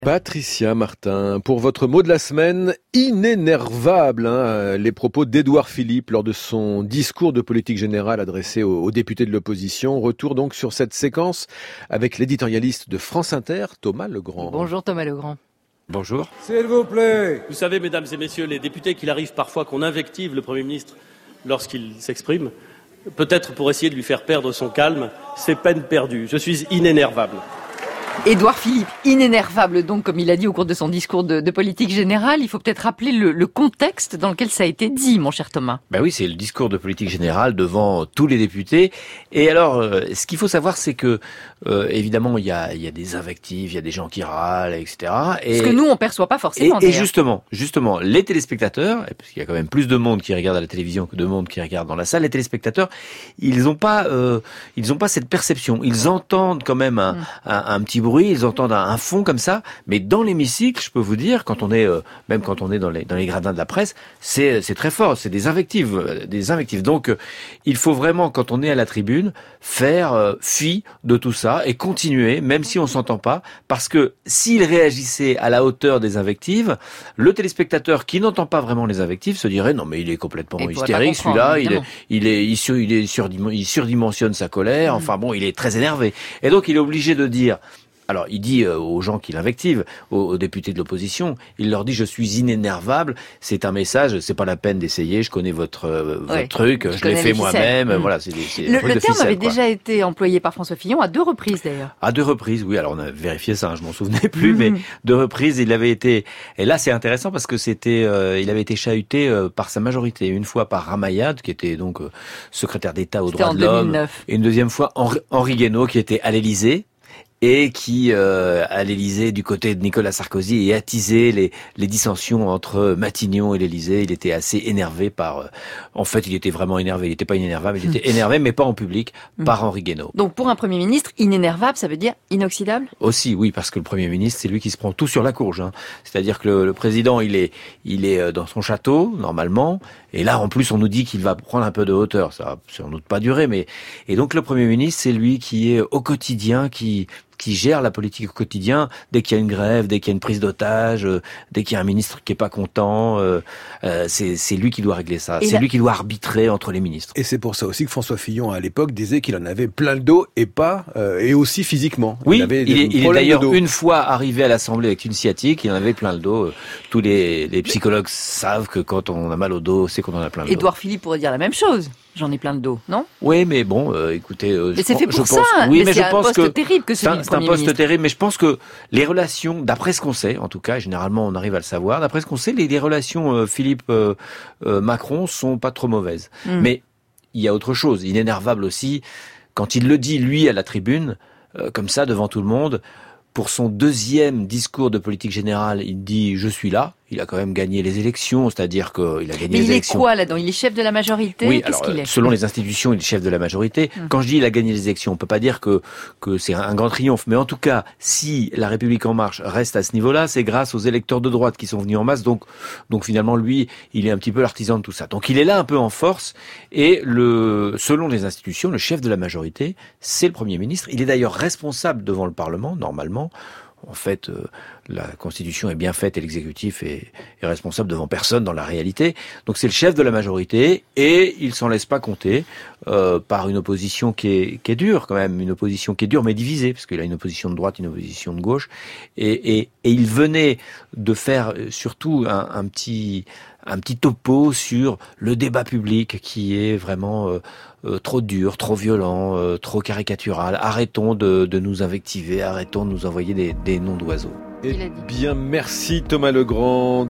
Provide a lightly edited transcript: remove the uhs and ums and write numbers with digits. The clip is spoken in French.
Patricia Martin, pour votre mot de la semaine, inénervable, les propos d'Édouard Philippe lors de son discours de politique générale adressé aux députés de l'opposition. Retour donc sur cette séquence avec l'éditorialiste de France Inter, Thomas Legrand. Bonjour Thomas Legrand. Bonjour. S'il vous plaît. Vous savez, mesdames et messieurs les députés, qu'il arrive parfois qu'on invective le Premier ministre lorsqu'il s'exprime, peut-être pour essayer de lui faire perdre son calme. C'est peine perdue. Je suis inénervable. Édouard Philippe, inénervable donc, comme il a dit au cours de son discours de politique générale. Il faut peut-être rappeler le contexte dans lequel ça a été dit, mon cher Thomas. Ben oui, c'est le discours de politique générale devant tous les députés. Et alors, ce qu'il faut savoir, c'est que, évidemment, il y a des invectives, il y a des gens qui râlent, etc. Et, ce que nous, on perçoit pas forcément. Et justement, parce qu'il y a quand même plus de monde qui regarde à la télévision que de monde qui regarde dans la salle, les téléspectateurs, ils ont pas cette perception. Ils entendent quand même un petit bruit, ils entendent un fond comme ça, mais dans l'hémicycle, je peux vous dire, quand on est même quand on est dans les gradins de la presse, c'est très fort, c'est des invectives. Donc il faut vraiment, quand on est à la tribune, faire fi de tout ça et continuer, même si on s'entend pas, parce que s'il réagissait à la hauteur des invectives, le téléspectateur qui n'entend pas vraiment les invectives se dirait non mais il est complètement hystérique celui-là, il surdimensionne sa colère, enfin bon, il est très énervé. Et donc il est obligé de dire. Alors, il dit aux gens qui l'invectivent, aux députés de l'opposition, il leur dit « je suis inénervable ». C'est un message, c'est pas la peine d'essayer, je connais votre truc, je l'ai fait moi-même. Voilà, c'est le terme avait déjà été employé par François Fillon à 2 reprises d'ailleurs. À 2 reprises, oui. Alors, on a vérifié ça, je m'en souvenais plus, mais 2 reprises, il avait été... Et là, c'est intéressant parce que il avait été chahuté par sa majorité. Une fois par Ramayad, qui était donc secrétaire d'État aux droits de l'homme. Et une deuxième fois, Henri Guénaud, qui était à l'Élysée. Et qui, à l'Élysée, du côté de Nicolas Sarkozy, et attisé les dissensions entre Matignon et l'Élysée. Il était assez énervé par... en fait, il était vraiment énervé. Il n'était pas inénervable, il était énervé, mais pas en public, par Henri Guénaud. Donc, pour un Premier ministre, inénervable, ça veut dire inoxydable ? Aussi, oui, parce que le Premier ministre, c'est lui qui se prend tout sur la courge. C'est-à-dire que le président, il est dans son château, normalement, et là, en plus, on nous dit qu'il va prendre un peu de hauteur. Ça va sans doute pas durer, mais... Et donc, le Premier ministre, c'est lui qui est au quotidien, qui gère la politique au quotidien, dès qu'il y a une grève, dès qu'il y a une prise d'otage, dès qu'il y a un ministre qui est pas content, c'est lui qui doit régler ça. C'est lui qui doit arbitrer entre les ministres. Et c'est pour ça aussi que François Fillon, à l'époque, disait qu'il en avait plein le dos et aussi physiquement. Oui, il est d'ailleurs une fois arrivé à l'Assemblée avec une sciatique, il en avait plein le dos. Tous les psychologues savent que quand on a mal au dos, c'est qu'on en a plein le dos. Édouard Philippe pourrait dire la même chose. J'en ai plein le dos, non ? Oui, mais bon, écoutez... mais c'est fait pour ça. Oui, mais c'est je pense un poste terrible que celui du Premier ministre. C'est un poste terrible, mais je pense que les relations, d'après ce qu'on sait, en tout cas, généralement on arrive à le savoir, d'après ce qu'on sait, les relations Philippe-Macron sont pas trop mauvaises. Mais il y a autre chose, inénervable aussi, quand il le dit, lui, à la tribune, comme ça, devant tout le monde, pour son 2e discours de politique générale, il dit « je suis là ». Il a quand même gagné les élections, c'est-à-dire qu'il a gagné les élections. Mais il est quoi là-dedans ? Il est chef de la majorité ? Oui, Qu'est-ce qu'il est ? Selon les institutions, il est chef de la majorité. Quand je dis il a gagné les élections, on peut pas dire que c'est un grand triomphe. Mais en tout cas, si la République en marche reste à ce niveau-là, c'est grâce aux électeurs de droite qui sont venus en masse. Donc finalement, lui, il est un petit peu l'artisan de tout ça. Donc il est là un peu en force. Et selon les institutions, le chef de la majorité, c'est le Premier ministre. Il est d'ailleurs responsable devant le Parlement, normalement. En fait, la Constitution est bien faite et l'exécutif est responsable devant personne dans la réalité. Donc c'est le chef de la majorité et il s'en laisse pas compter par une opposition qui est dure quand même, une opposition qui est dure mais divisée, parce qu'il a une opposition de droite, une opposition de gauche. Et il venait de faire surtout un petit topo sur le débat public qui est vraiment trop dur, trop violent, trop caricatural. Arrêtons de nous invectiver, arrêtons de nous envoyer des noms d'oiseaux. Eh bien, merci Thomas Legrand.